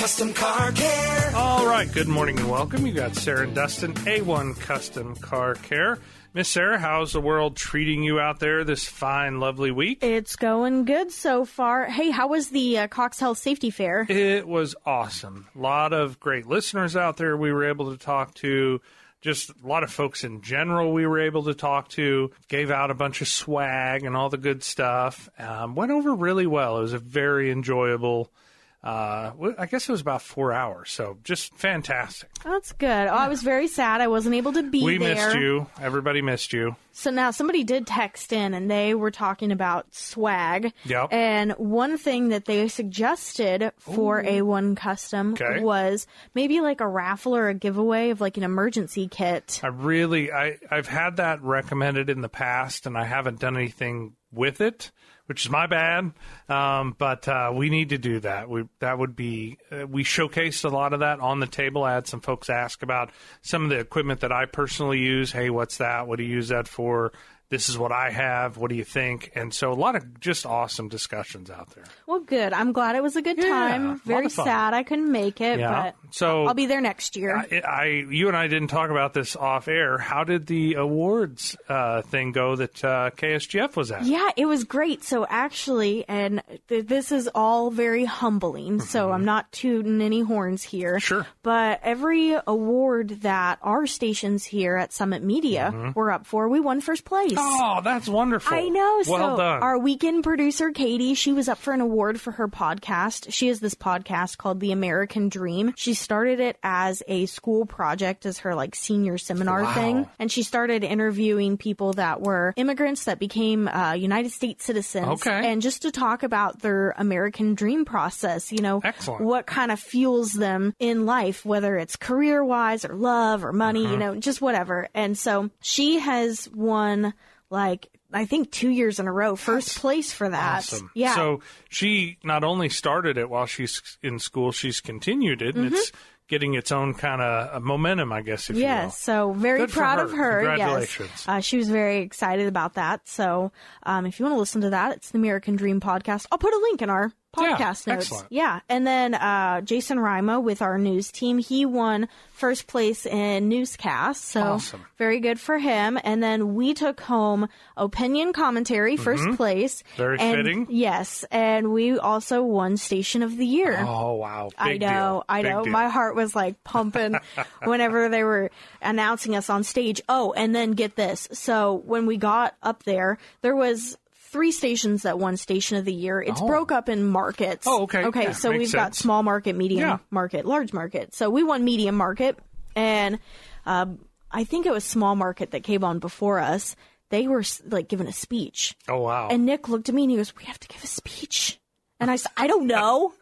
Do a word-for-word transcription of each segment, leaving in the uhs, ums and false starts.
Custom Car Care. All right, good morning and welcome. You got Sarah and Dustin, A one Custom Car Care. Miss Sarah, how's the world treating you out there this fine, lovely week? It's going good so far. Hey, how was the uh, Cox Health Safety Fair? It was awesome. A lot of great listeners out there we were able to talk to. Just a lot of folks in general we were able to talk to. Gave out a bunch of swag and all the good stuff. Um, went over really well. It was a very enjoyable Uh, I guess it was about four hours, so just fantastic. That's good. Oh, I was very sad I wasn't able to be we there. We missed you. Everybody missed you. So now somebody did text in, and they were talking about swag. Yep. And one thing that they suggested for Ooh. A one Custom okay. was maybe like a raffle or a giveaway of like an emergency kit. I really, I, I've had that recommended in the past, and I haven't done anything with it, which is my bad. Um, but uh, we need to do that. We that would be uh, we showcased a lot of that on the table. I had some folks ask about some of the equipment that I personally use. Hey, what's that? What do you use that for? This is what I have. What do you think? And so a lot of just awesome discussions out there. Well, good. I'm glad it was a good yeah, time. Very sad I couldn't make it, yeah. but so I'll be there next year. I, I, you and I didn't talk about this off air. How did the awards uh, thing go that uh, K S G F was at? Yeah, it was great. So actually, and th- this is all very humbling, mm-hmm. so I'm not tooting any horns here. Sure. But every award that our stations here at Summit Media mm-hmm. were up for, we won first place. Oh, that's wonderful. I know. Well so done. Our weekend producer, Katie, she was up for an award for her podcast. She has this podcast called The American Dream. She started it as a school project, as her like senior seminar wow. thing. And she started interviewing people that were immigrants that became uh, United States citizens. Okay. And just to talk about their American dream process, you know, Excellent. what kind of fuels them in life, whether it's career-wise or love or money, uh-huh. you know, just whatever. And so she has won like, I think two years in a row, first That's place for that. Awesome. Yeah. So she not only started it while she's in school, she's continued it, and mm-hmm. it's getting its own kind of momentum, I guess, if yes, you will. Yes, so very Good proud her. of her. Congratulations. Yes. Uh, she was very excited about that. So um, if you want to listen to that, it's the American Dream podcast. I'll put a link in our podcast yeah, notes. Excellent. Yeah. And then uh, Jason Rima with our news team, he won first place in newscast. So awesome. Very good for him. And then we took home opinion commentary, first mm-hmm. place. Very and, fitting. Yes. And we also won station of the year. Oh, wow. Big I know. Deal. I Big know. Deal. My heart was like pumping whenever they were announcing us on stage. Oh, and then get this. So when we got up there, there was three stations that won Station of the Year. It's oh. broke up in markets. Oh, okay. Okay, yeah, so we've sense. got small market, medium yeah. market, large market. So we won medium market, and um, I think it was small market that came on before us. They were like giving a speech. Oh, wow. And Nick looked at me and he goes, "We have to give a speech." And I said, I don't know.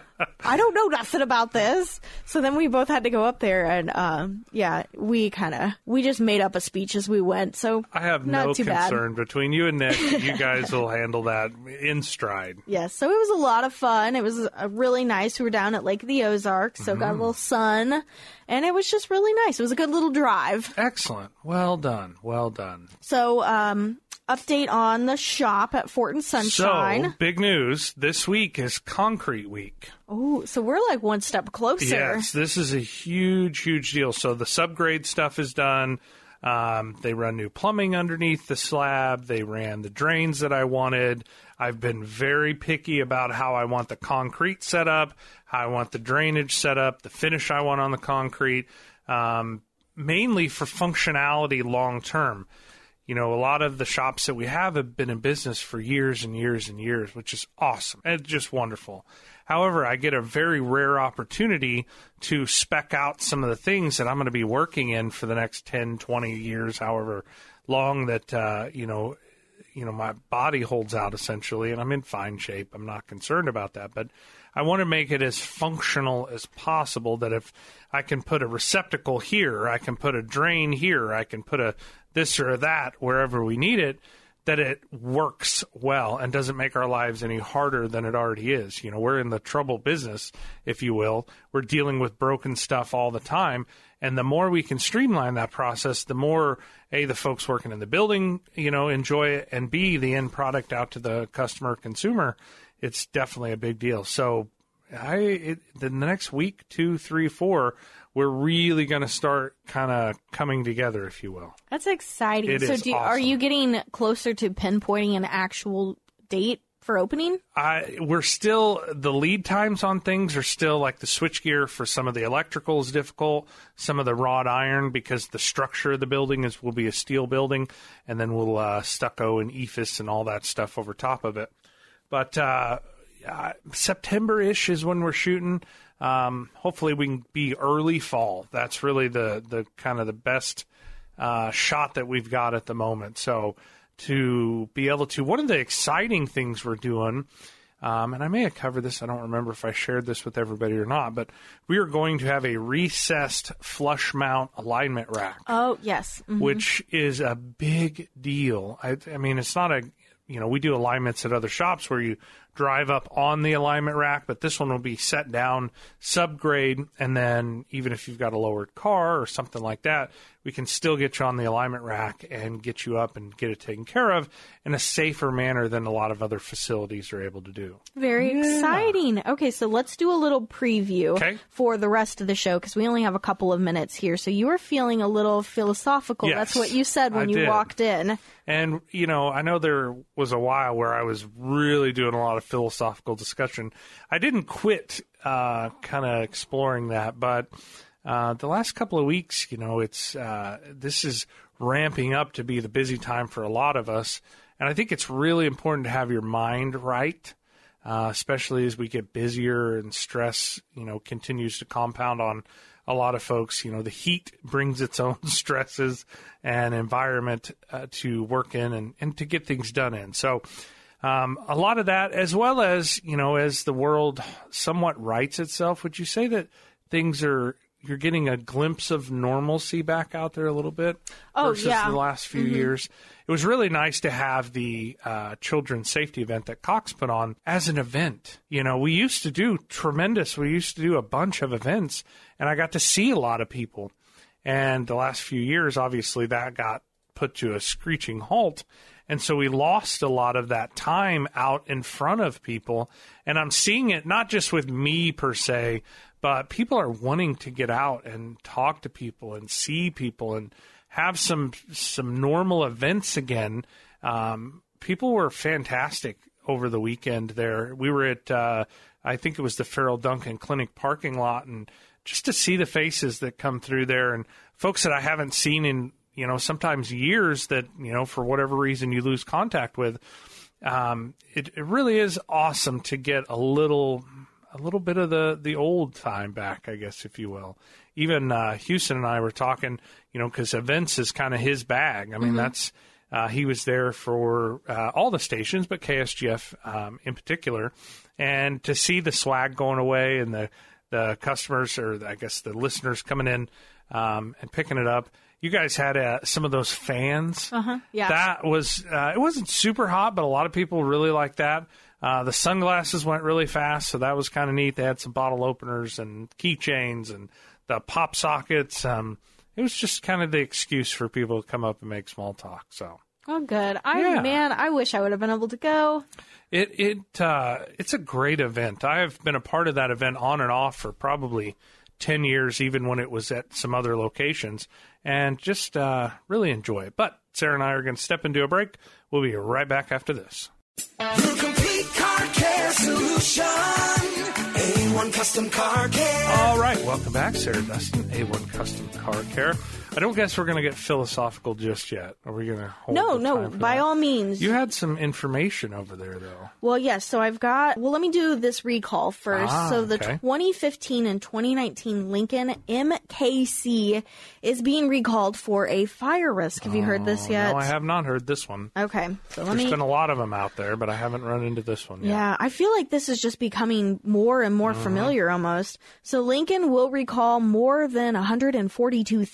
I don't know nothing about this. So then we both had to go up there and, um, yeah, we kind of, we just made up a speech as we went. So I have not no too concern bad. Between you and Nick. You guys will handle that in stride. Yes. So it was a lot of fun. It was uh, really nice. We were down at Lake of the Ozarks, so mm. got a little sun. And it was just really nice. It was a good little drive. Excellent. Well done. Well done. So, um... update on the shop at Fort and Sunshine. So, big news. This week is Concrete Week. Oh, so we're like one step closer. Yes, this is a huge, huge deal. So the subgrade stuff is done. Um, they run new plumbing underneath the slab. They ran the drains that I wanted. I've been very picky about how I want the concrete set up, how I want the drainage set up, the finish I want on the concrete, um, mainly for functionality long term. You know, a lot of the shops that we have have been in business for years and years and years, which is awesome. It's just wonderful. However, I get a very rare opportunity to spec out some of the things that I'm going to be working in for the next ten, twenty years, however long that, uh, you know, you know, my body holds out essentially, and I'm in fine shape. I'm not concerned about that, but I want to make it as functional as possible that if I can put a receptacle here, I can put a drain here, I can put a this or that wherever we need it, that it works well and doesn't make our lives any harder than it already is. You know, we're in the trouble business, if you will. We're dealing with broken stuff all the time. And the more we can streamline that process, the more, A, the folks working in the building, you know, enjoy it, and B, the end product out to the customer consumer. It's definitely a big deal. So I it, the next week, two, three, four, we're really going to start kind of coming together, if you will. That's exciting. It so is do, awesome. Are you getting closer to pinpointing an actual date for opening? I, we're still, the lead times on things are still like the switchgear for some of the electrical is difficult, some of the wrought iron, because the structure of the building is will be a steel building, and then we'll uh, stucco and E F I S and all that stuff over top of it. But uh, uh, September-ish is when we're shooting. Um, hopefully we can be early fall. That's really the, the kind of the best uh, shot that we've got at the moment. So to be able to, one of the exciting things we're doing, um, and I may have covered this, I don't remember if I shared this with everybody or not, but we are going to have a recessed flush mount alignment rack. Oh, yes. Mm-hmm. Which is a big deal. I, I mean, it's not a, you know, we do alignments at other shops where you drive up on the alignment rack, but this one will be set down subgrade, and then even if you've got a lowered car or something like that, we can still get you on the alignment rack and get you up and get it taken care of in a safer manner than a lot of other facilities are able to do. Very yeah. exciting. Okay, so let's do a little preview okay. for the rest of the show, because we only have a couple of minutes here. So you were feeling a little philosophical. Yes, That's what you said when I you did. walked in. And, you know, I know there was a while where I was really doing a lot of philosophical discussion. I didn't quit uh, kind of exploring that, but uh, the last couple of weeks, you know, it's uh, this is ramping up to be the busy time for a lot of us. And I think it's really important to have your mind right, uh, especially as we get busier and stress, you know, continues to compound on a lot of folks. You know, the heat brings its own stresses and environment uh, to work in and, and to get things done in. So um, a lot of that, as well as, you know, as the world somewhat rights itself, would you say that things are, you're getting a glimpse of normalcy back out there a little bit oh, versus yeah. the last few mm-hmm. years? It was really nice to have the uh, children's safety event that Cox put on as an event. You know, we used to do tremendous, we used to do a bunch of events, and I got to see a lot of people. And the last few years, obviously, that got put to a screeching halt. And so we lost a lot of that time out in front of people. And I'm seeing it not just with me per se, but people are wanting to get out and talk to people and see people and have some some normal events again. Um, people were fantastic over the weekend there. We were at, uh, I think it was the Farrell Duncan Clinic parking lot, and just to see the faces that come through there and folks that I haven't seen in, you know, sometimes years that, you know, for whatever reason you lose contact with. Um, it, it really is awesome to get a little a little bit of the, the old time back, I guess, if you will. Even uh, Houston and I were talking, you know, because events is kind of his bag. I mean, mm-hmm. that's uh, he was there for uh, all the stations, but K S G F um, in particular. And to see the swag going away and the, the customers, or I guess the listeners coming in um, and picking it up. You guys had uh, some of those fans. Uh-huh. Yeah. That was, uh, it wasn't super hot, but a lot of people really liked that. Uh, the sunglasses went really fast, so that was kind of neat. They had some bottle openers and keychains and the pop sockets. Um, it was just kind of the excuse for people to come up and make small talk. So, oh, good. I yeah. man, I wish I would have been able to go. It it uh, it's a great event. I have been a part of that event on and off for probably ten years, even when it was at some other locations, and just uh, really enjoy it. But Sarah and I are going to step into a break. We'll be right back after this. Your complete car care solution. A one Custom Car Care. All right, welcome back, Sarah Dustin, A one Custom Car Care. I don't guess we're going to get philosophical just yet. Are we going to hold No, the no, time for by that? all means. You had some information over there, though. Well, yes, so I've got, well, let me do this recall first. Ah, so the okay. twenty fifteen and twenty nineteen Lincoln M K C is being recalled for a fire risk. Have you heard this yet? No, I have not heard this one. Okay, so let There's me... been a lot of them out there, but I haven't run into this one yet. Yeah, I feel like this is just becoming more and more Mm-hmm. familiar almost. So Lincoln will recall more than one hundred forty-two thousand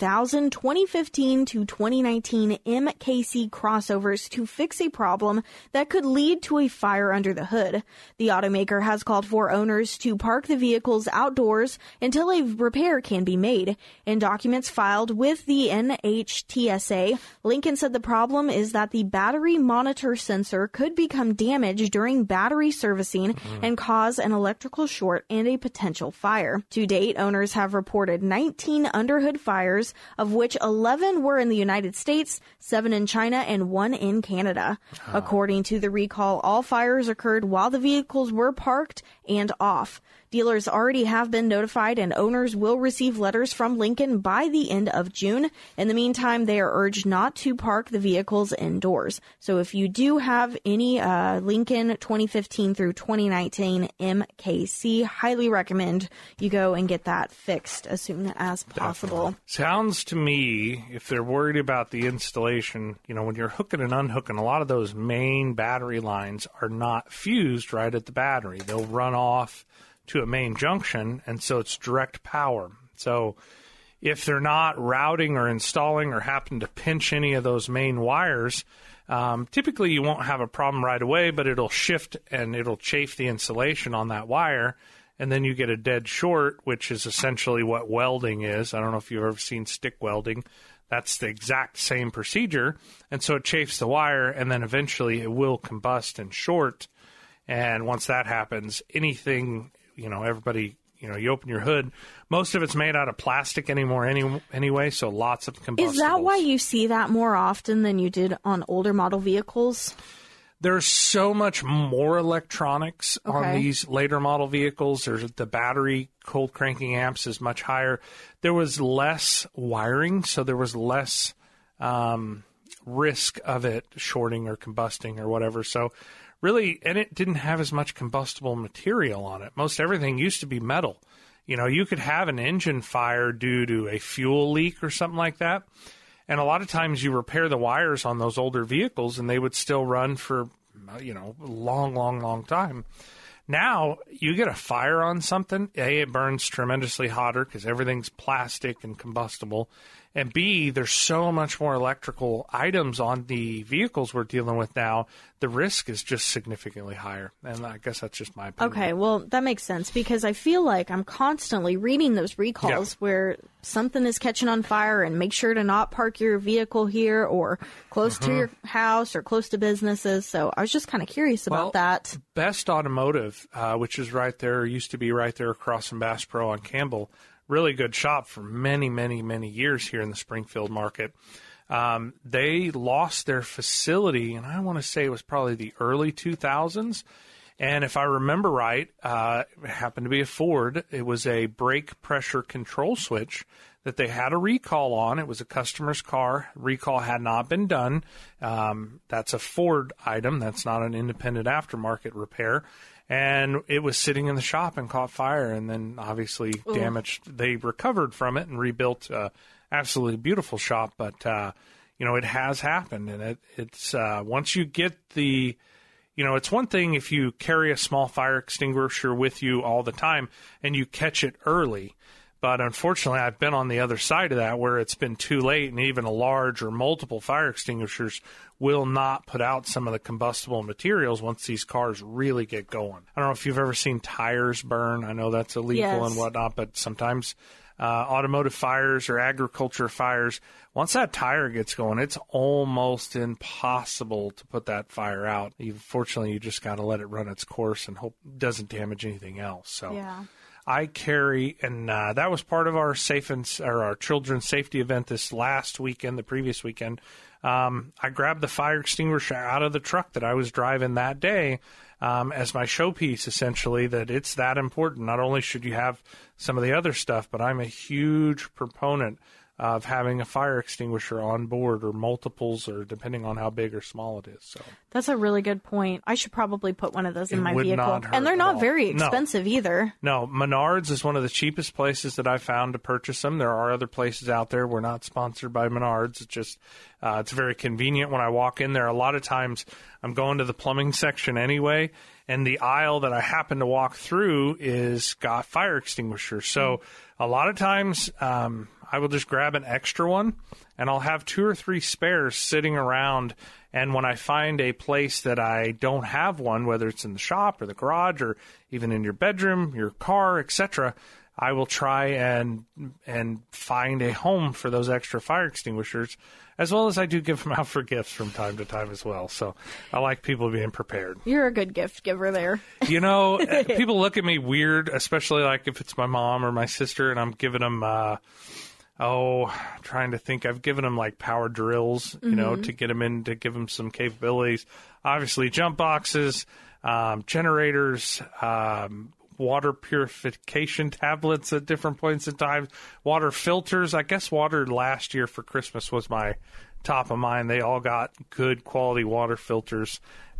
Lincoln twenty fifteen to twenty nineteen M K C crossovers to fix a problem that could lead to a fire under the hood. The automaker has called for owners to park the vehicles outdoors until a repair can be made. In documents filed with the N H T S A, Lincoln said the problem is that the battery monitor sensor could become damaged during battery servicing mm-hmm. and cause an electrical short and a potential fire. To date, owners have reported nineteen underhood fires, of which eleven were in the United States, seven in China, and one in Canada. Oh. According to the recall, all fires occurred while the vehicles were parked and off. Dealers already have been notified, and owners will receive letters from Lincoln by the end of June. In the meantime, they are urged not to park the vehicles indoors. So if you do have any uh, Lincoln twenty fifteen through twenty nineteen M K C, highly recommend you go and get that fixed as soon as possible. Definitely. Sounds to me, if they're worried about the installation, you know, when you're hooking and unhooking, a lot of those main battery lines are not fused right at the battery. They'll run off to a main junction, and so it's direct power. So if they're not routing or installing or happen to pinch any of those main wires, um, typically you won't have a problem right away, but it'll shift and it'll chafe the insulation on that wire, and then you get a dead short, which is essentially what welding is. I don't know if you've ever seen stick welding. That's the exact same procedure, and so it chafes the wire, and then eventually it will combust and short. And once that happens, anything, you know, everybody, you know, you open your hood, most of it's made out of plastic anymore any, anyway, so lots of combustibles. Is that why you see that more often than you did on older model vehicles? There's so much more electronics okay. on these later model vehicles. There's the battery cold cranking amps is much higher. There was less wiring, so there was less um, risk of it shorting or combusting or whatever. So really, and it didn't have as much combustible material on it. Most everything used to be metal. You know, you could have an engine fire due to a fuel leak or something like that. And a lot of times you repair the wires on those older vehicles and they would still run for, you know, a long, long, long time. Now, you get a fire on something, A, it burns tremendously hotter because everything's plastic and combustible. And B, there's so much more electrical items on the vehicles we're dealing with now, the risk is just significantly higher. And I guess that's just my opinion. Okay, well, that makes sense because I feel like I'm constantly reading those recalls yeah. where something is catching on fire and make sure to not park your vehicle here or close mm-hmm. to your house or close to businesses. So I was just kind of curious about well, that. Best Automotive, uh, which is right there, used to be right there across from Bass Pro on Campbell, really good shop for many, many, many years here in the Springfield market. Um, they lost their facility, and I want to say it was probably the early two thousands. And if I remember right, uh, it happened to be a Ford. It was a brake pressure control switch that they had a recall on. It was a customer's car. Recall had not been done. Um, that's a Ford item. That's not an independent aftermarket repair. And it was sitting in the shop and caught fire and then obviously Ooh. damaged. They recovered from it and rebuilt an absolutely beautiful shop. But, uh, you know, it has happened. And it, it's uh, once you get the, you know, it's one thing if you carry a small fire extinguisher with you all the time and you catch it early. But unfortunately, I've been on the other side of that where it's been too late and even a large or multiple fire extinguishers will not put out some of the combustible materials once these cars really get going. I don't know if you've ever seen tires burn. I know that's illegal yes. and whatnot, but sometimes uh, automotive fires or agriculture fires, once that tire gets going, it's almost impossible to put that fire out. You, fortunately, you just got to let it run its course and hope it doesn't damage anything else. So. Yeah. I carry, and uh, that was part of our safe and or our children's safety event this last weekend, the previous weekend. Um, I grabbed the fire extinguisher out of the truck that I was driving that day um, as my showpiece, essentially, that it's that important. Not only should you have some of the other stuff, but I'm a huge proponent of having a fire extinguisher on board or multiples or depending on how big or small it is. So that's a really good point. I should probably put one of those in it my would vehicle. Not hurt and they're not all. very expensive no. either. No, Menards is one of the cheapest places that I've found to purchase them. There are other places out there. We're not sponsored by Menards. It's just uh, it's very convenient when I walk in there. A lot of times I'm going to the plumbing section anyway, and the aisle that I happen to walk through is got fire extinguishers. So mm. a lot of times um, I will just grab an extra one, and I'll have two or three spares sitting around. And when I find a place that I don't have one, whether it's in the shop or the garage or even in your bedroom, your car, et cetera, I will try and and find a home for those extra fire extinguishers, as well as I do give them out for gifts from time to time as well. So I like people being prepared. You're a good gift giver there. You know, people look at me weird, especially like if it's my mom or my sister, and I'm giving them, uh, oh, trying to think. I've given them like power drills, you mm-hmm. know, to get them in, to give them some capabilities. Obviously, jump boxes, um, generators, um, water purification tablets at different points in time, water filters. I guess water last year for Christmas was my top of mind. They all got good quality water filters,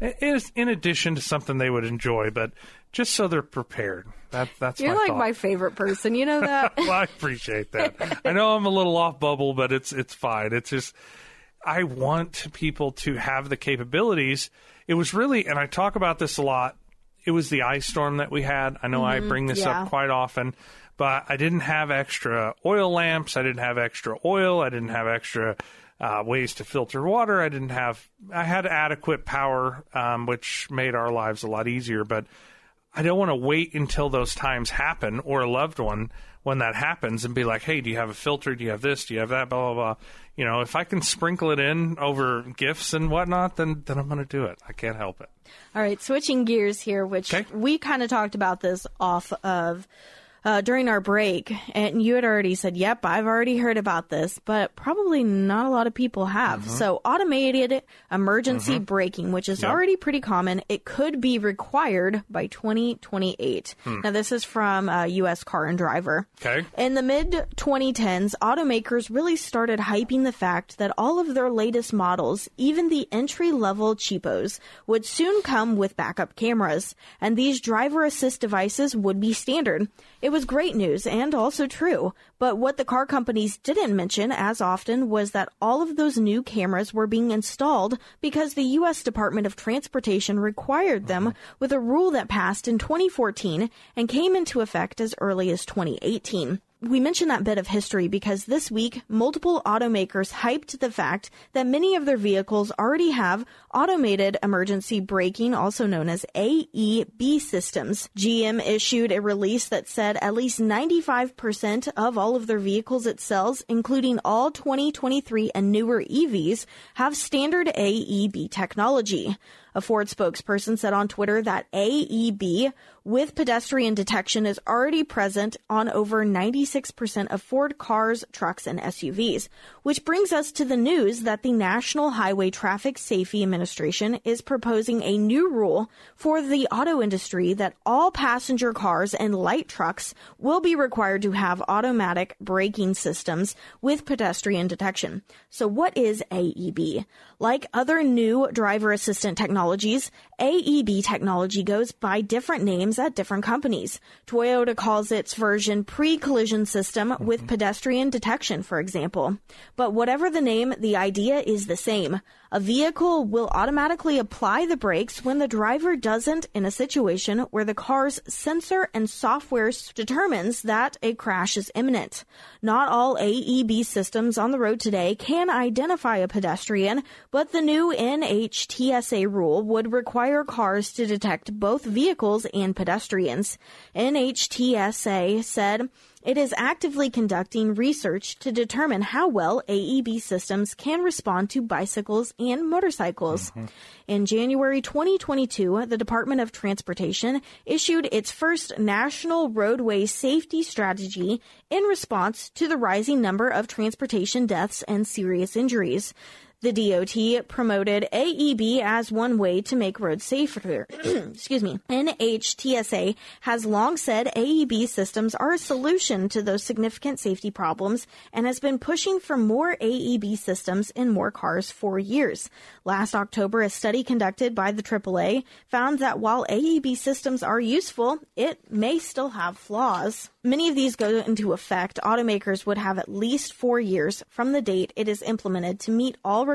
in addition to something they would enjoy, but just so they're prepared. That, that's You're my like thought. my favorite person. You know that? Well, I appreciate that. I know I'm a little off bubble, but it's it's fine. It's just I want people to have the capabilities. It was really, and I talk about this a lot, it was the ice storm that we had. I know mm-hmm. I bring this yeah. up quite often, but I didn't have extra oil lamps. I didn't have extra oil. I didn't have extra uh, ways to filter water. I didn't have, I had adequate power, um, which made our lives a lot easier, but I don't want to wait until those times happen, or a loved one when that happens, and be like, hey, do you have a filter? Do you have this? Do you have that? Blah, blah, blah. You know, if I can sprinkle it in over gifts and whatnot, then, then I'm going to do it. I can't help it. All right, switching gears here, which okay. we kind of talked about this off of uh, during our break, and you had already said, yep, I've already heard about this, but probably not a lot of people have. Mm-hmm. So automated emergency mm-hmm. braking, which is yep. already pretty common, it could be required by twenty twenty-eight. Hmm. Now, this is from uh, U S Car and Driver. Okay. In the mid twenty tens, automakers really started hyping the fact that all of their latest models, even the entry-level cheapos, would soon come with backup cameras, and these driver assist devices would be standard. It was great news and also true, but what the car companies didn't mention as often was that all of those new cameras were being installed because the U S Department of Transportation required them with a rule that passed in twenty fourteen and came into effect as early as twenty eighteen. We mention that bit of history because this week, multiple automakers hyped the fact that many of their vehicles already have automated emergency braking, also known as A E B systems. G M issued a release that said at least ninety-five percent of all of their vehicles it sells, including all twenty twenty-three and newer E Vs, have standard A E B technology. A Ford spokesperson said on Twitter that A E B with pedestrian detection is already present on over ninety-six percent of Ford cars, trucks, and S U Vs, which brings us to the news that the National Highway Traffic Safety Administration is proposing a new rule for the auto industry that all passenger cars and light trucks will be required to have automatic braking systems with pedestrian detection. So what is A E B? Like other new driver assistant technologies, A E B technology goes by different names at different companies. Toyota calls its version pre-collision system mm-hmm. with pedestrian detection, for example. But whatever the name, the idea is the same. A vehicle will automatically apply the brakes when the driver doesn't in a situation where the car's sensor and software determines that a crash is imminent. Not all A E B systems on the road today can identify a pedestrian, but the new N H T S A rule would require cars to detect both vehicles and pedestrians. N H T S A said it is actively conducting research to determine how well A E B systems can respond to bicycles and motorcycles. Mm-hmm. In January twenty twenty-two, the Department of Transportation issued its first national roadway safety strategy in response to the rising number of transportation deaths and serious injuries. The D O T promoted A E B as one way to make roads safer. Excuse me. N H T S A has long said A E B systems are a solution to those significant safety problems and has been pushing for more A E B systems in more cars for years. Last October, a study conducted by the triple A found that while A E B systems are useful, it may still have flaws. Many of these go into effect. Automakers would have at least four years from the date it is implemented to meet all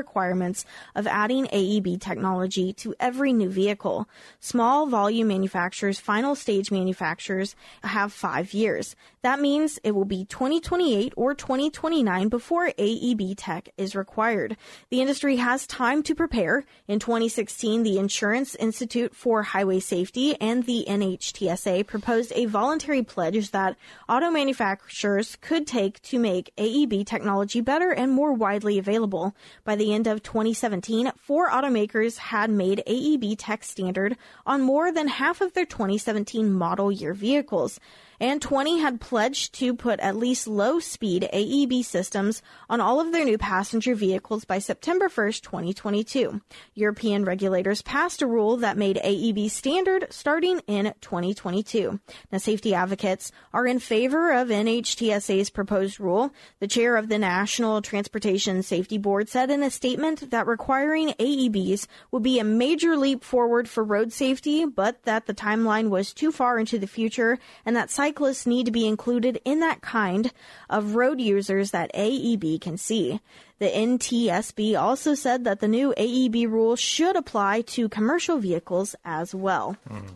requirements of adding A E B technology to every new vehicle. Small volume manufacturers, final stage manufacturers have five years. That means it will be twenty twenty-eight or twenty twenty-nine before A E B tech is required. The industry has time to prepare. In twenty sixteen, the Insurance Institute for Highway Safety and the N H T S A proposed a voluntary pledge that auto manufacturers could take to make A E B technology better and more widely available. By the end of twenty seventeen, four automakers had made A E B tech standard on more than half of their twenty seventeen model year vehicles, and twenty had pledged to put at least low-speed A E B systems on all of their new passenger vehicles by September first, twenty twenty-two. European regulators passed a rule that made A E B standard starting in twenty twenty-two. Now, safety advocates are in favor of N H T S A's proposed rule. The chair of the National Transportation Safety Board said in a statement that requiring A E Bs would be a major leap forward for road safety, but that the timeline was too far into the future and that cyclists need to be included in that kind of road users that A E B can see. The N T S B also said that the new A E B rule should apply to commercial vehicles as well. Mm.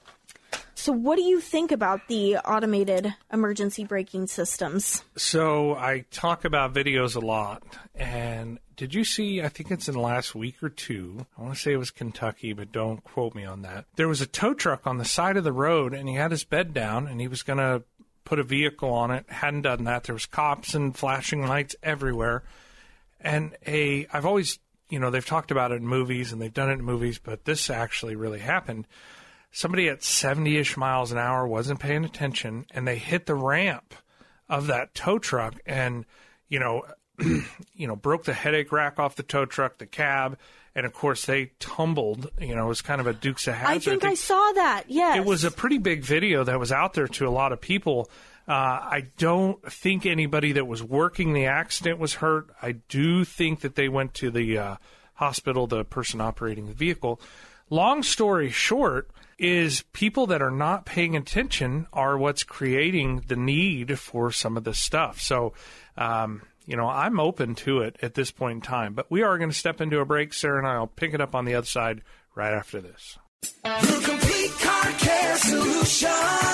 So what do you think about the automated emergency braking systems? So I talk about videos a lot, and did you see, I think it's in the last week or two, I want to say it was Kentucky, but don't quote me on that. There was a tow truck on the side of the road, and he had his bed down, and he was going to put a vehicle on it. Hadn't done that. There was cops and flashing lights everywhere. And a, I've always, you know, they've talked about it in movies, and they've done it in movies, but this actually really happened. Somebody at seventy-ish miles an hour wasn't paying attention, and they hit the ramp of that tow truck and, you know, you know, broke the headache rack off the tow truck, the cab, and, of course, they tumbled. You know, it was kind of a Dukes of Hazzard. I think I saw that, yes. It was a pretty big video that was out there to a lot of people. Uh, I don't think anybody that was working the accident was hurt. I do think that they went to the uh, hospital, the person operating the vehicle. Long story short is people that are not paying attention are what's creating the need for some of this stuff. So, um, you know, I'm open to it at this point in time. But we are going to step into a break. Sarah and I will pick it up on the other side right after this. The complete car care solution.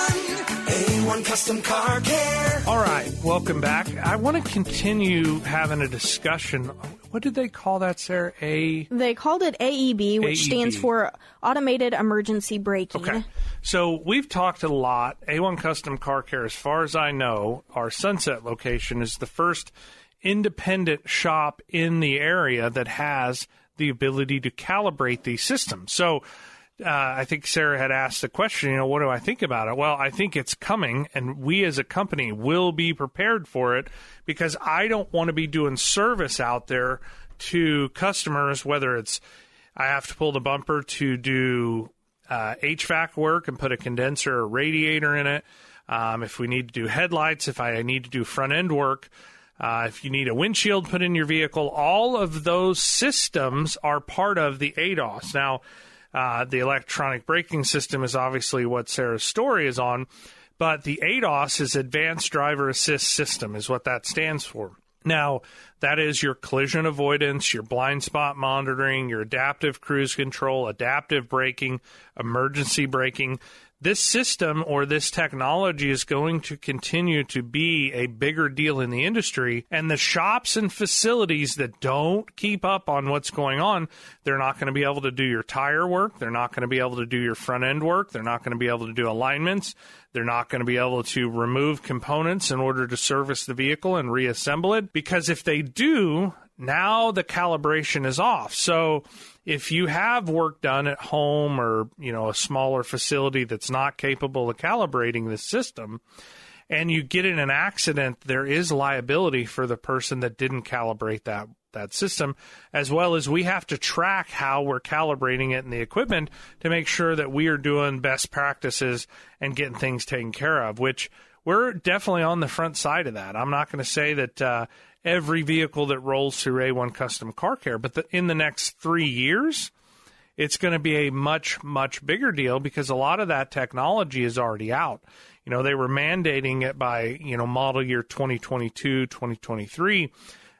A one Custom Car Care. All right, welcome back. I want to continue having a discussion. What did they call that, Sarah? A They called it A E B, which A E B. stands for Automated Emergency Braking. Okay. So we've talked a lot. A one Custom Car Care, as far as I know, our Sunset location is the first independent shop in the area that has the ability to calibrate these systems. So Uh, I think Sarah had asked the question, you know, what do I think about it? Well, I think it's coming, and we as a company will be prepared for it because I don't want to be doing service out there to customers, whether it's I have to pull the bumper to do uh, H V A C work and put a condenser or radiator in it, um, if we need to do headlights, if I need to do front end work, Uh, if you need a windshield put in your vehicle, all of those systems are part of the A D O S. Now, Uh, the electronic braking system is obviously what Sarah's story is on, but the A D O S is Advanced Driver Assist System is what that stands for. Now, that is your collision avoidance, your blind spot monitoring, your adaptive cruise control, adaptive braking, emergency braking. This system or this technology is going to continue to be a bigger deal in the industry, and the shops and facilities that don't keep up on what's going on, they're not going to be able to do your tire work. They're not going to be able to do your front end work. They're not going to be able to do alignments. They're not going to be able to remove components in order to service the vehicle and reassemble it, because if they do, now the calibration is off. So if you have work done at home or, you know, a smaller facility that's not capable of calibrating the system and you get in an accident, there is liability for the person that didn't calibrate that that system, as well as we have to track how we're calibrating it in the equipment to make sure that we are doing best practices and getting things taken care of, which we're definitely on the front side of that. I'm not going to say that uh, every vehicle that rolls through A one Custom Car Care, but the, in the next three years, it's going to be a much, much bigger deal because a lot of that technology is already out. You know, they were mandating it by, you know, model year twenty twenty-two, twenty twenty-three.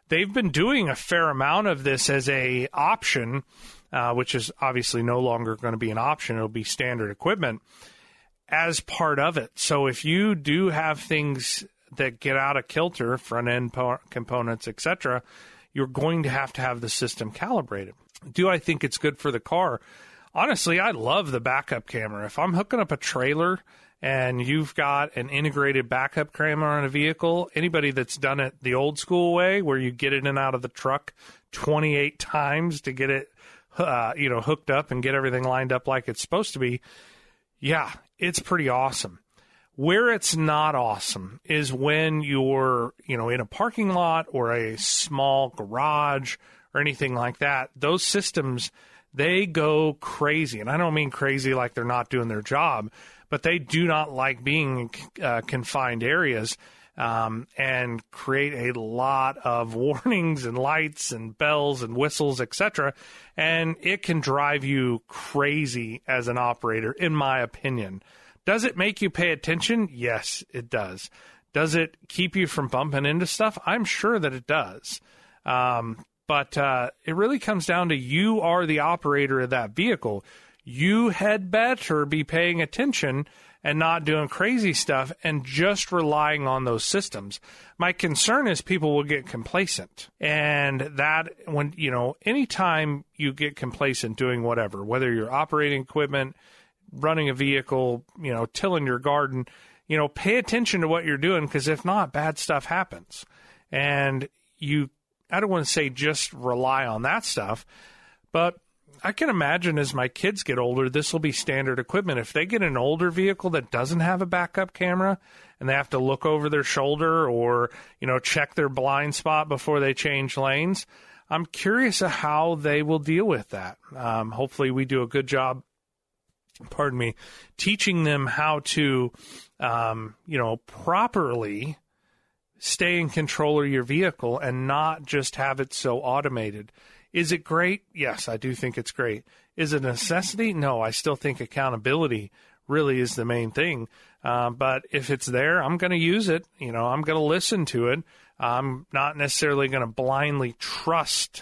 they've been doing a fair amount of this as a option, uh, which is obviously no longer going to be an option. It'll be standard equipment as part of it. So if you do have things that get out of kilter, front-end po- components, et cetera, you're going to have to have the system calibrated. Do I think it's good for the car? Honestly, I love the backup camera. If I'm hooking up a trailer and you've got an integrated backup camera on a vehicle, anybody that's done it the old school way where you get it in and out of the truck twenty-eight times to get it uh, you know, hooked up and get everything lined up like it's supposed to be, yeah, it's pretty awesome. Where it's not awesome is when you're, you know, in a parking lot or a small garage or anything like that. Those systems, they go crazy. And I don't mean crazy like they're not doing their job, but they do not like being in uh, confined areas um, and create a lot of warnings and lights and bells and whistles, et cetera. And it can drive you crazy as an operator, in my opinion. Does it make you pay attention? Yes, it does. Does it keep you from bumping into stuff? I'm sure that it does. Um, but uh, it really comes down to you are the operator of that vehicle. You had better be paying attention and not doing crazy stuff and just relying on those systems. My concern is people will get complacent. And that, when, you know, anytime you get complacent doing whatever, whether you're operating equipment, running a vehicle, you know, tilling your garden, you know, pay attention to what you're doing, because if not, bad stuff happens. And you, I don't want to say just rely on that stuff, but I can imagine as my kids get older, this will be standard equipment. If they get an older vehicle that doesn't have a backup camera and they have to look over their shoulder or, you know, check their blind spot before they change lanes, I'm curious of how they will deal with that. Um, hopefully we do a good job pardon me, teaching them how to, um, you know, properly stay in control of your vehicle and not just have it so automated. Is it great? Yes, I do think it's great. Is it a necessity? No, I still think accountability really is the main thing. Uh, but if it's there, I'm going to use it. You know, I'm going to listen to it. I'm not necessarily going to blindly trust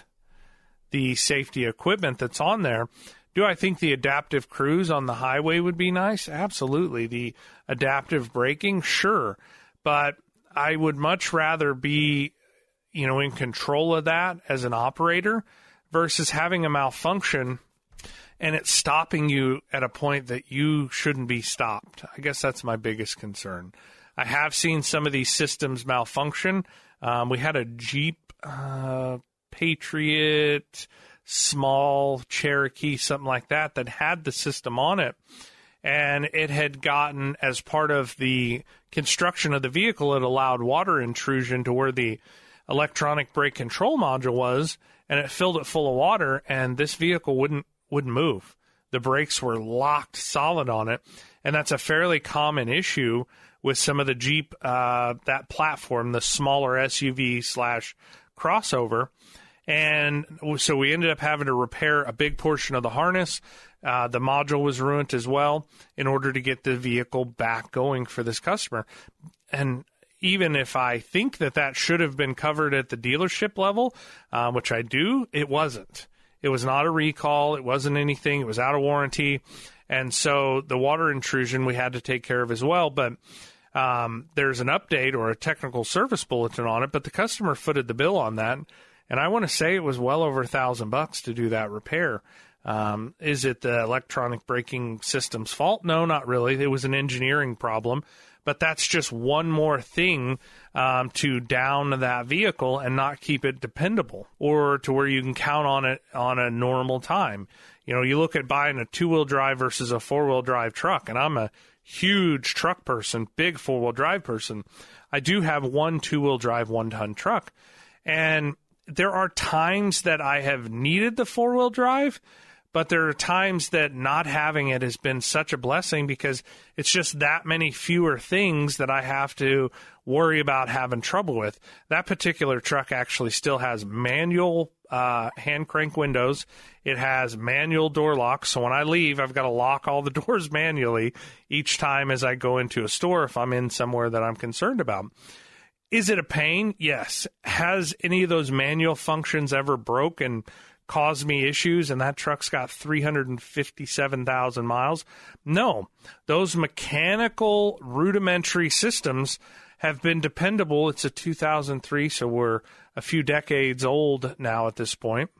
the safety equipment that's on there. Do I think the adaptive cruise on the highway would be nice? Absolutely. The adaptive braking, sure. But I would much rather be, you know, in control of that as an operator versus having a malfunction and it stopping you at a point that you shouldn't be stopped. I guess that's my biggest concern. I have seen some of these systems malfunction. Um, we had a Jeep uh, Patriot small Cherokee, something like that, that had the system on it. And it had gotten, as part of the construction of the vehicle, it allowed water intrusion to where the electronic brake control module was, and it filled it full of water, and this vehicle wouldn't wouldn't move. The brakes were locked solid on it, and that's a fairly common issue with some of the Jeep, uh, that platform, the smaller S U V slash crossover. And so we ended up having to repair a big portion of the harness. Uh, the module was ruined as well in order to get the vehicle back going for this customer. And even if I think that that should have been covered at the dealership level, uh, which I do, it wasn't. It was not a recall. It wasn't anything. It was out of warranty. And so the water intrusion we had to take care of as well. But um, there's an update or a technical service bulletin on it, but the customer footed the bill on that. And I want to say it was well over a thousand bucks to do that repair. Um, is it the electronic braking system's fault? No, not really. It was an engineering problem. But that's just one more thing um, to down that vehicle and not keep it dependable, or to where you can count on it on a normal time. You know, you look at buying a two-wheel drive versus a four-wheel drive truck, and I'm a huge truck person, big four-wheel drive person. I do have one two-wheel drive, one-ton truck. And there are times that I have needed the four-wheel drive, but there are times that not having it has been such a blessing because it's just that many fewer things that I have to worry about having trouble with. That particular truck actually still has manual uh, hand crank windows. It has manual door locks. So when I leave, I've got to lock all the doors manually each time as I go into a store if I'm in somewhere that I'm concerned about. Is it a pain? Yes. Has any of those manual functions ever broke and caused me issues and that truck's got three hundred fifty-seven thousand miles? No. Those mechanical rudimentary systems have been dependable. It's a two thousand three, so we're a few decades old now at this point.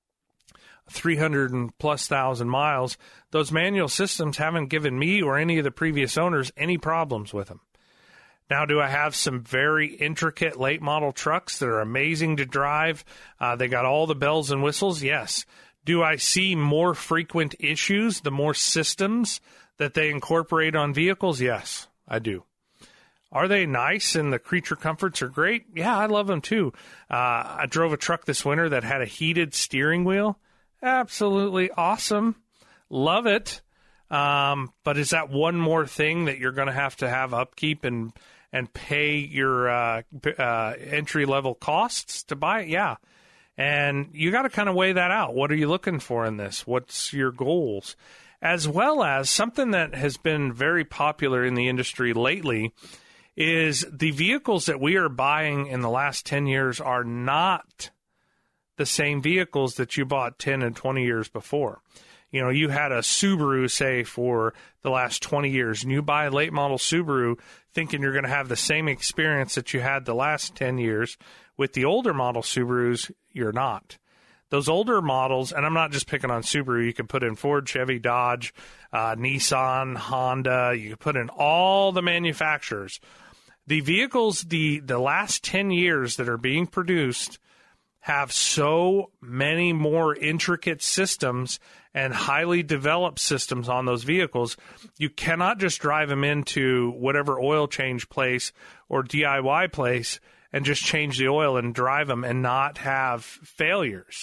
three hundred plus thousand miles. Those manual systems haven't given me or any of the previous owners any problems with them. Now, do I have some very intricate late model trucks that are amazing to drive? Uh, they got all the bells and whistles? Yes. Do I see more frequent issues, the more systems that they incorporate on vehicles? Yes, I do. Are they nice and the creature comforts are great? Yeah, I love them too. Uh, I drove a truck this winter that had a heated steering wheel. Absolutely awesome. Love it. Um, but is that one more thing that you're going to have to have upkeep and and pay your uh, uh, entry-level costs to buy it? Yeah. And you got to kind of weigh that out. What are you looking for in this? What's your goals? As well as something that has been very popular in the industry lately is the vehicles that we are buying in the last ten years are not the same vehicles that you bought ten and twenty years before. You know, you had a Subaru, say, for the last twenty years, and you buy a late model Subaru thinking you're going to have the same experience that you had the last ten years. With the older model Subarus, you're not. Those older models, and I'm not just picking on Subaru, you can put in Ford, Chevy, Dodge, uh, Nissan, Honda, you can put in all the manufacturers. The vehicles, the, the last ten years that are being produced have so many more intricate systems and highly developed systems on those vehicles. You cannot just drive them into whatever oil change place or D I Y place and just change the oil and drive them and not have failures.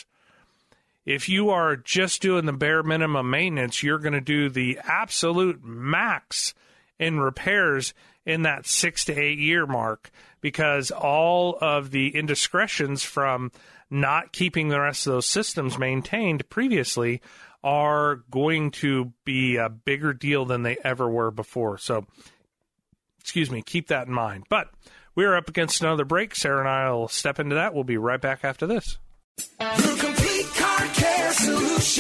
If you are just doing the bare minimum maintenance, you're going to do the absolute max in repairs in that six to eight year mark, because all of the indiscretions from not keeping the rest of those systems maintained previously are going to be a bigger deal than they ever were before. So, excuse me, keep that in mind. But we're up against another break. Sarah and I will step into that. We'll be right back after this. The complete car care solution.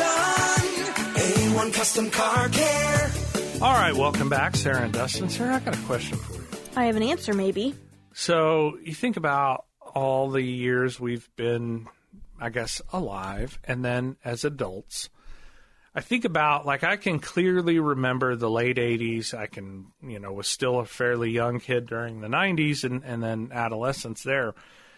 A one Custom Car Care. All right, welcome back, Sarah and Dustin. Sarah, I got a question for you. I have an answer, maybe. So you think about all the years we've been, I guess, alive, and then as adults. I think about, like, I can clearly remember the late eighties. I can, you know, was still a fairly young kid during the nineties and, and then adolescence there.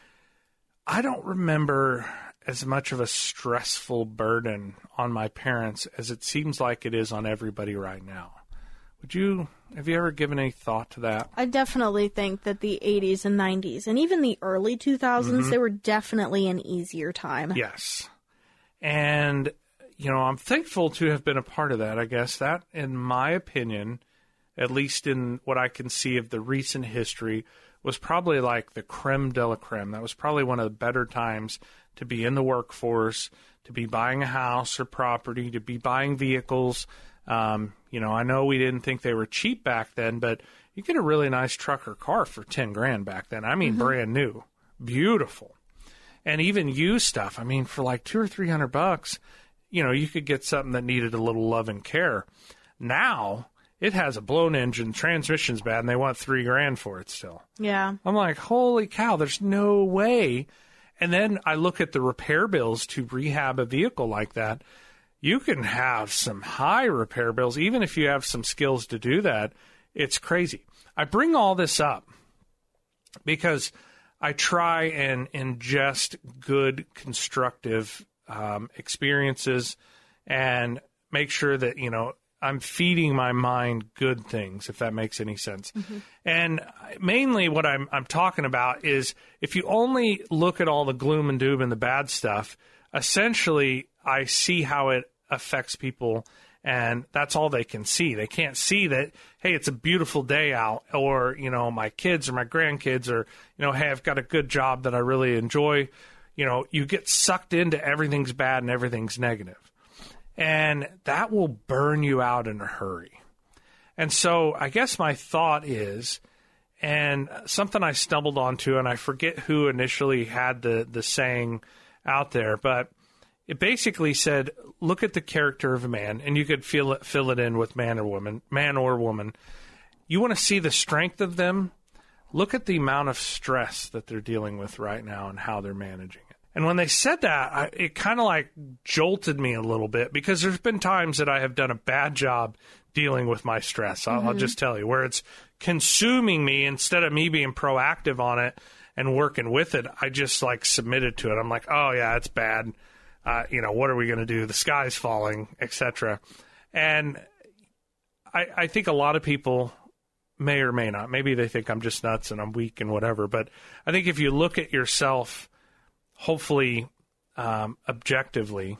I don't remember as much of a stressful burden on my parents as it seems like it is on everybody right now. Would you, have you ever given any thought to that? I definitely think that the eighties and nineties and even the early two thousands, mm-hmm. they were definitely an easier time. Yes. And, you know, I'm thankful to have been a part of that, I guess. That, in my opinion, at least in what I can see of the recent history, was probably like the creme de la creme. That was probably one of the better times to be in the workforce, to be buying a house or property, to be buying vehicles. Um, you know, I know we didn't think they were cheap back then, but you get a really nice truck or car for ten grand back then. I mean, mm-hmm. brand new, beautiful. And even used stuff. I mean, for like two or three hundred bucks, you know, you could get something that needed a little love and care. Now it has a blown engine, transmission's bad, and they want three grand for it still. Yeah. I'm like, holy cow, there's no way. And then I look at the repair bills to rehab a vehicle like that. You can have some high repair bills, even if you have some skills to do that. It's crazy. I bring all this up because I try and ingest good, constructive um, experiences and make sure that, you know, I'm feeding my mind good things, if that makes any sense. Mm-hmm. And mainly what I'm, I'm talking about is if you only look at all the gloom and doom and the bad stuff, essentially I see how it affects people, and that's all they can see. They can't see that, hey, it's a beautiful day out, or, you know, my kids or my grandkids, or, you know, hey, I've got a good job that I really enjoy. You know, you get sucked into everything's bad and everything's negative. And that will burn you out in a hurry. And so I guess my thought is, and something I stumbled onto, and I forget who initially had the, the saying out there, but it basically said, look at the character of a man, and you could feel it, fill it in with man or woman, man or woman. You want to see the strength of them? Look at the amount of stress that they're dealing with right now and how they're managing it. And when they said that, I, it kind of like jolted me a little bit, because there's been times that I have done a bad job dealing with my stress. I'll, mm-hmm. I'll just tell you, where it's consuming me instead of me being proactive on it and working with it. I just like submitted to it. I'm like, oh yeah, it's bad. Uh, you know, what are we going to do? The sky's falling, et cetera. And I, I think a lot of people may or may not. Maybe they think I'm just nuts and I'm weak and whatever. But I think if you look at yourself, hopefully um, objectively,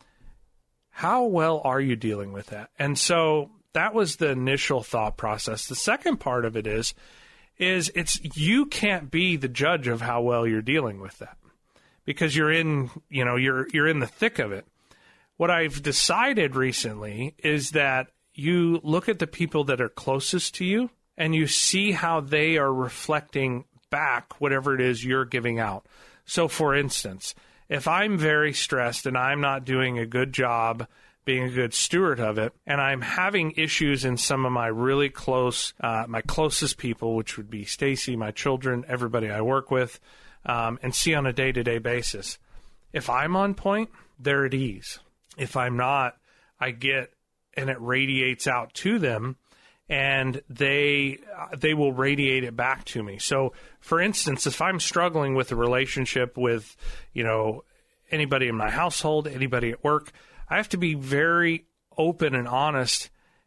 how well are you dealing with that? And so that was the initial thought process. The second part of it is, is it's you can't be the judge of how well you're dealing with that, because you're in, you know, you're you're in the thick of it. What I've decided recently is that you look at the people that are closest to you and you see how they are reflecting back whatever it is you're giving out. So, for instance, if I'm very stressed and I'm not doing a good job being a good steward of it, and I'm having issues in some of my really close, uh, my closest people, which would be Stacy, my children, everybody I work with, um, and see on a day-to-day basis. If I'm on point, they're at ease. If I'm not, I get, and it radiates out to them, and they they will radiate it back to me. So, for instance, if I'm struggling with a relationship with, you know, anybody in my household, anybody at work, I have to be very open and honest.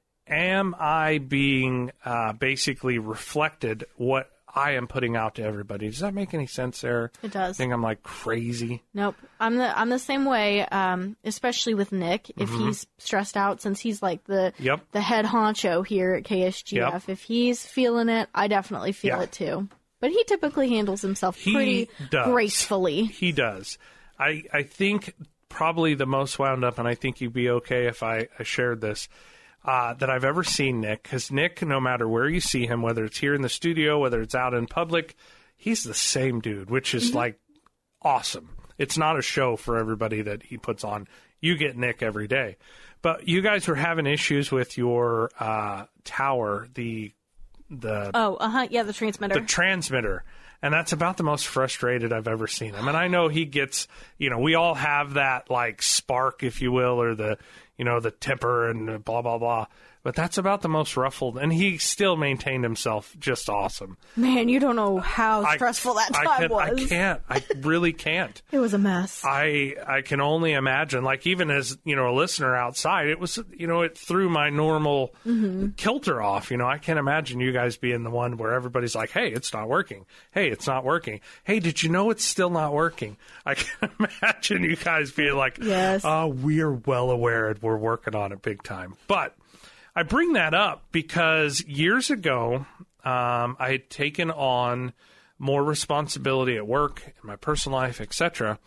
Am I being uh, basically reflected what I am putting out to everybody? Does that make any sense, Sarah? It does. I think I'm like crazy. Nope. I'm the I'm the same way, um, especially with Nick. If mm-hmm. he's stressed out, since he's like the yep. the head honcho here at K S G F, yep. if he's feeling it, I definitely feel yeah. it too. But he typically handles himself he pretty does. gracefully. He does. I, I think probably the most wound up, and I think you'd be okay if I, I shared this, uh, that I've ever seen Nick. Because Nick, no matter where you see him, whether it's here in the studio, whether it's out in public, he's the same dude, which is mm-hmm. like awesome. It's not a show for everybody that he puts on. You get Nick every day. But you guys were having issues with your uh, tower, the the oh uh huh yeah the transmitter the transmitter, and that's about the most frustrated I've ever seen him. And I know he gets, you know, we all have that like spark, if you will, or the, you know, the temper and blah blah blah. But that's about the most ruffled, and he still maintained himself just awesome. Man, you don't know how stressful I, that time I can, was. I can't. I really can't. It was a mess. I I can only imagine. Like, even as, you know, a listener outside, it was, you know, it threw my normal mm-hmm. kilter off. You know, I can't imagine you guys being the one where everybody's like, hey, it's not working. Hey, it's not working. Hey, did you know it's still not working? I can imagine you guys being like, yes. oh, we're well aware and we're working on it big time. But I bring that up because years ago, um, I had taken on more responsibility at work, in my personal life, et cetera,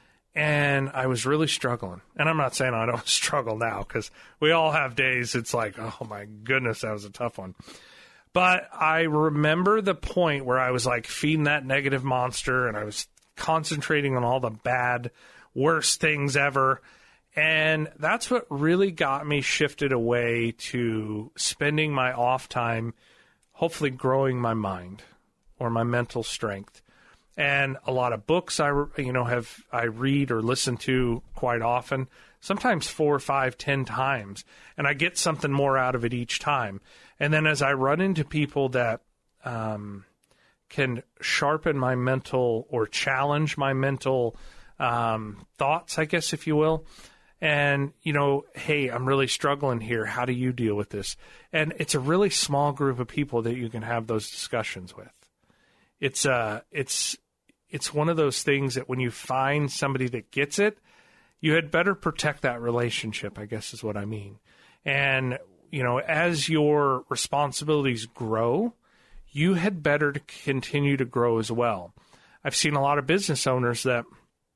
and I was really struggling. And I'm not saying I don't struggle now, because we all have days it's like, oh my goodness, that was a tough one. But I remember the point where I was like feeding that negative monster, and I was concentrating on all the bad, worst things ever. And that's what really got me shifted away to spending my off time, hopefully growing my mind or my mental strength. And a lot of books I, you know, have I read or listen to quite often, sometimes four, five, ten times. And I get something more out of it each time. And then as I run into people that um, can sharpen my mental or challenge my mental um, thoughts, I guess, if you will, and, you know, hey, I'm really struggling here. How do you deal with this? And it's a really small group of people that you can have those discussions with. It's uh, it's it's one of those things that when you find somebody that gets it, you had better protect that relationship, I guess is what I mean. And, you know, as your responsibilities grow, you had better to continue to grow as well. I've seen a lot of business owners that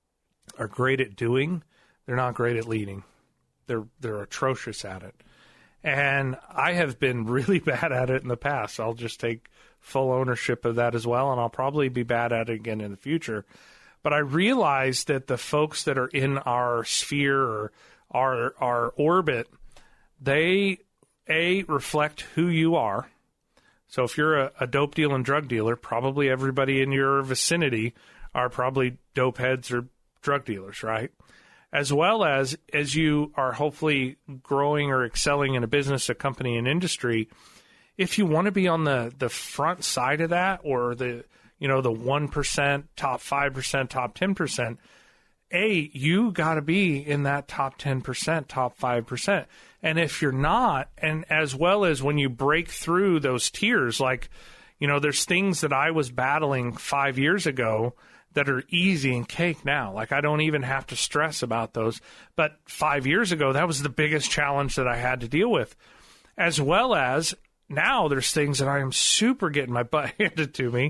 are great at doing. They're not great at leading. They're they're atrocious at it. And I have been really bad at it in the past. I'll just take full ownership of that as well, and I'll probably be bad at it again in the future. But I realize that the folks that are in our sphere or our, our orbit, they, A, reflect who you are. So if you're a, a dope dealing drug dealer, probably everybody in your vicinity are probably dope heads or drug dealers, right? As well as, as you are hopefully growing or excelling in a business, a company, an industry, if you want to be on the, the front side of that, or the, you know, the one percent, top five percent, top ten percent, A, you got to be in that top ten percent, top five percent. And if you're not, and as well as when you break through those tiers, like, you know, there's things that I was battling five years ago that are easy and cake now. Like, I don't even have to stress about those. But five years ago, that was the biggest challenge that I had to deal with. As well as now there's things that I am super getting my butt handed to me.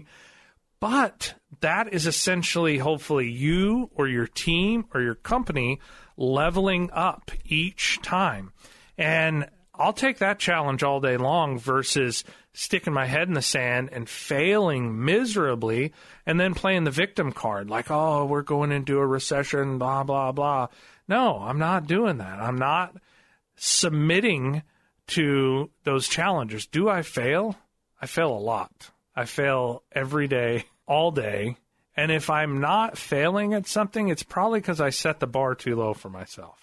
But that is essentially, hopefully, you or your team or your company leveling up each time. And I'll take that challenge all day long versus sticking my head in the sand and failing miserably and then playing the victim card. Like, oh, we're going into a recession, blah, blah, blah. No, I'm not doing that. I'm not submitting to those challenges. Do I fail? I fail a lot. I fail every day, all day. And if I'm not failing at something, it's probably because I set the bar too low for myself.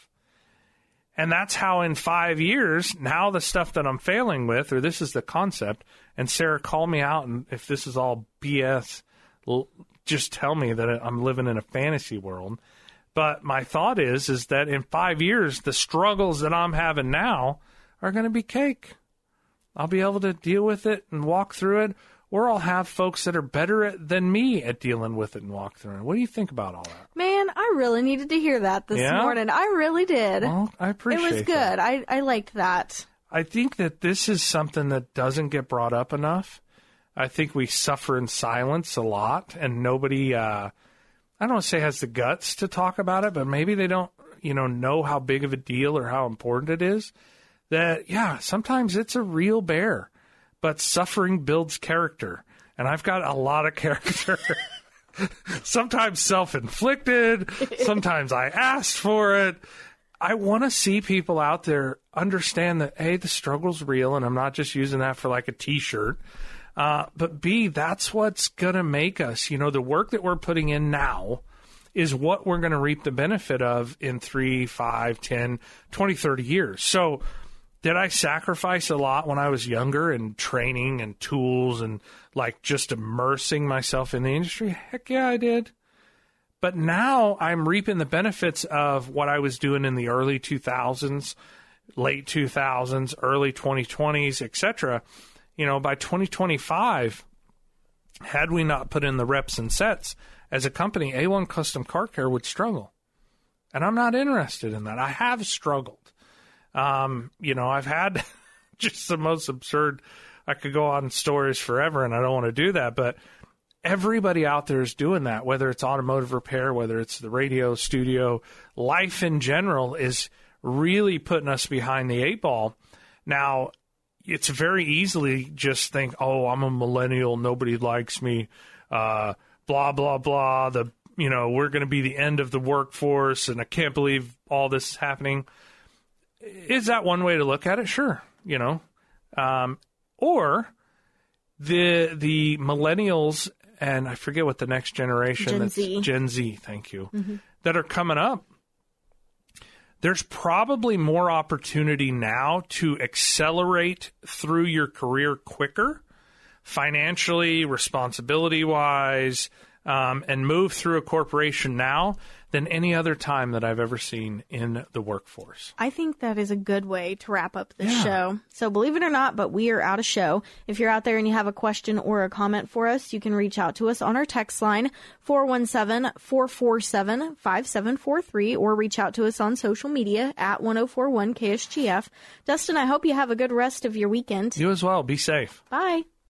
And that's how in five years, now the stuff that I'm failing with, or this is the concept, and Sarah, call me out, and if this is all B S, just tell me that I'm living in a fantasy world. But my thought is, is that in five years, the struggles that I'm having now are going to be cake. I'll be able to deal with it and walk through it, or I'll have folks that are better at, than me at dealing with it and walk through it. What do you think about all that? Man, I really needed to hear that this Yeah? morning. I really did. Well, I appreciate it was good. that. I, I liked that. I think that this is something that doesn't get brought up enough. I think we suffer in silence a lot, and nobody, uh, I don't want to say has the guts to talk about it, but maybe they don't, you know, know how big of a deal or how important it is. That, yeah, sometimes it's a real bear, but suffering builds character. And I've got a lot of character. Sometimes self-inflicted. Sometimes I asked for it. I want to see people out there understand that, A, the struggle's real, and I'm not just using that for like a T-shirt. Uh, but B, that's what's going to make us, you know, the work that we're putting in now is what we're going to reap the benefit of in three, five, ten, twenty, thirty years. So did I sacrifice a lot when I was younger in training and tools and like just immersing myself in the industry? Heck yeah, I did. But now I'm reaping the benefits of what I was doing in the early two thousands, late two thousands, early twenty twenties, et cetera. You know, by twenty twenty-five, had we not put in the reps and sets as a company, A one Custom Car Care would struggle. And I'm not interested in that. I have struggled. Um, you know, I've had just the most absurd, I could go on stories forever, and I don't want to do that, but everybody out there is doing that, whether it's automotive repair, whether it's the radio studio, life in general is really putting us behind the eight ball. Now, it's very easily just think, oh, I'm a millennial, nobody likes me, uh, blah, blah, blah, the, you know, we're going to be the end of the workforce, and I can't believe all this is happening. Is that one way to look at it? Sure, you know. Um, or the the millennials, and I forget what the next generation, Gen that's Z. Gen Z, thank you, Mm-hmm. that are coming up. There's probably more opportunity now to accelerate through your career quicker, financially, responsibility-wise, um, and move through a corporation now than any other time that I've ever seen in the workforce. I think that is a good way to wrap up this Yeah. show. So believe it or not, but we are out of show. If you're out there and you have a question or a comment for us, you can reach out to us on our text line, four one seven, four four seven, five seven four three, or reach out to us on social media at one oh four one K S G F. Dustin, I hope you have a good rest of your weekend. You as well. Be safe. Bye.